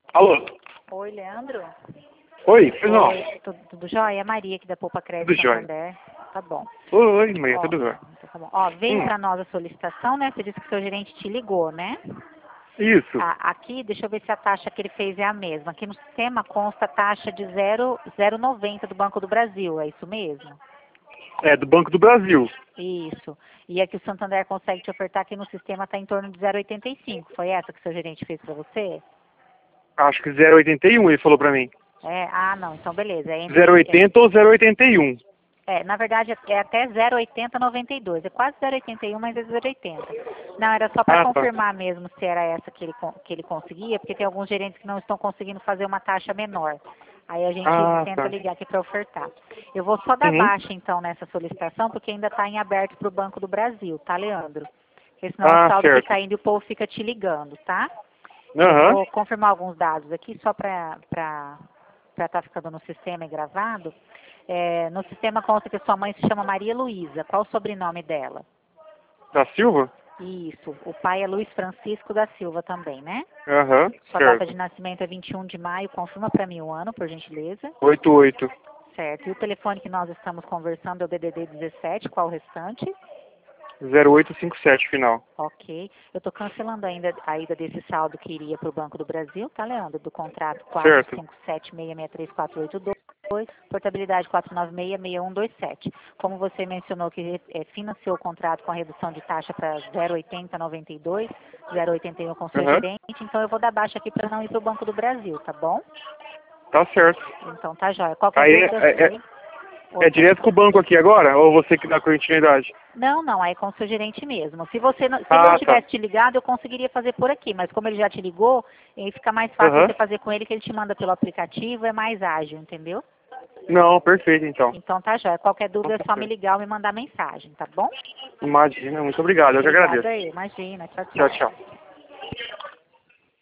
Alô? Oi, Leandro? Oi, pois não. Oi, tudo jóia? É Maria aqui da Poupa Crédito Tudo jóia. Santander. Tá bom. Oi, mãe, Ó, tudo jóia. então tá bom. Ó, veio Hum, pra nós a solicitação, né? Você disse que seu gerente te ligou, né? isso. Aqui, deixa eu ver se a taxa que ele fez é a mesma. Aqui no sistema consta a taxa de 0,90 do Banco do Brasil, é isso mesmo? É do Banco do Brasil. Isso. E aqui o Santander consegue te ofertar aqui no sistema está em torno de 0,85. Foi essa que seu gerente fez para você? Acho que 0,81 ele falou pra mim. É, não, então beleza. É entre, 0,80 ou 0,81. na verdade é até 0,8092. É quase 0,81, mas é 0,80. Não, era só para Ah, tá. confirmar mesmo se era essa que ele conseguia, porque tem alguns gerentes que não estão conseguindo fazer uma taxa menor. Aí a gente Ah, tenta tá. ligar aqui para ofertar. Eu vou só dar Uhum. baixa então nessa solicitação, porque ainda está em aberto para o Banco do Brasil, tá, Leandro? Porque senão o Ah, saldo certo. fica indo e o povo fica te ligando, tá? Eu Aham. vou confirmar alguns dados aqui só para estar ficando no sistema e gravado. No sistema consta que sua mãe se chama Maria Luísa. Qual o sobrenome dela? Da Silva? Isso. O pai é Luiz Francisco da Silva também, né? Aham, Sua data de certo. nascimento é 21 de maio. Confirma para mim o ano, por gentileza. 88. Certo. E o telefone que nós estamos conversando é o DDD 17. Qual o restante? 0857 final. Ok. Eu estou cancelando ainda a ida desse saldo que iria para o Banco do Brasil, tá, Leandro? Do contrato Certo. 457-663-482, portabilidade 496-6127. Como você mencionou que financiou o contrato com a redução de taxa para 0,8092, 0,81 com seu Aham. gerente, então eu vou dar baixa aqui para não ir para o Banco do Brasil, tá bom? Tá certo. Então tá jóia. Qualquer Aí dúvida, oi. é Oi, pode direto com o falar. banco aqui agora? Ou você que dá continuidade? Não, aí com o seu gerente mesmo. Se ele não Ah, tá. tivesse te ligado, eu conseguiria fazer por aqui, mas como ele já te ligou, aí fica mais fácil Aham. você fazer com ele, que ele te manda pelo aplicativo, é mais ágil, entendeu? Não, perfeito então. Então tá jóia. Qualquer Então dúvida tá é só me certo. ligar ou me mandar mensagem, tá bom? Imagina, muito obrigado. Eu que Obrigada agradeço. aí, imagina. Tchau, Tchau, tchau. tchau.